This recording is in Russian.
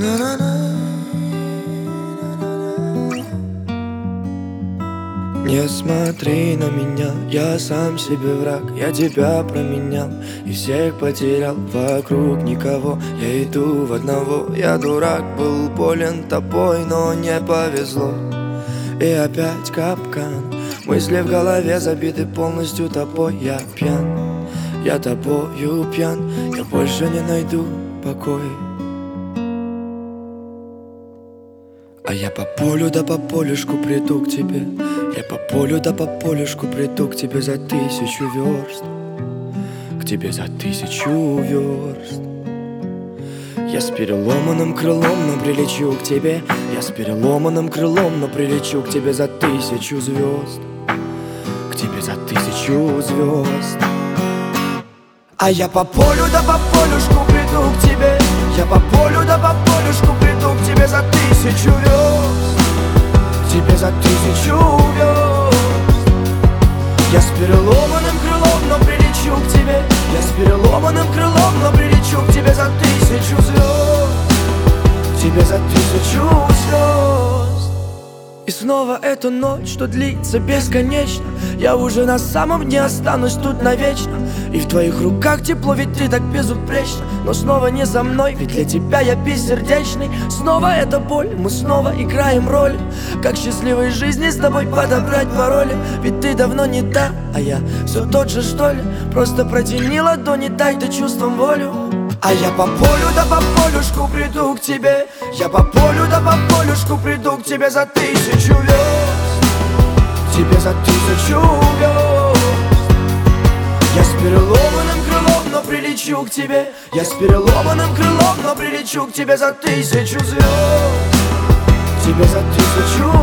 Не смотри на меня, я сам себе враг. Я тебя променял и всех потерял. Вокруг никого, я иду в одного. Я дурак, был болен тобой, но не повезло. И опять капкан, мысли в голове забиты полностью тобой. Я пьян, я тобою пьян. Я больше не найду покой. А я по полю да по полюшку приду к тебе. Я по полю да по полюшку приду к тебе за 1000 верст. К тебе за 1000 верст. Я с переломанным крылом, но прилечу к тебе. Я с переломанным крылом, но прилечу к тебе за 1000 звезд. К тебе за 1000 звезд. А я по полю да по полюшку приду к тебе. Я по полю да по полюшку приду к тебе за 1000 верст. К тебе за 1000 верст. Я с переломанным крылом, но прилечу к тебе. Я с переломанным крылом, но прилечу к тебе за 1000 звезд. К тебе за 1000 звезд. И снова эта ночь, что длится бесконечно. Я уже на самом дне останусь тут навечно. И в твоих руках тепло, ведь ты так безупречна. Но снова не за мной, ведь для тебя я бессердечный. Снова эта боль, мы снова играем роли. Как счастливой жизни с тобой подобрать пароли. Ведь ты давно не та, а я все тот же, что ли. Просто протяни ладони, дай ты чувствам волю. А я по полю да по полюшку приду к тебе. Я по полю да по полюшку приду к тебе за 1000 верст. К тебе за 1000 верст. Я с переломанным крылом, но прилечу к тебе. Я с переломанным крылом, но прилечу к тебе за 1000 звезд. К тебе за 1000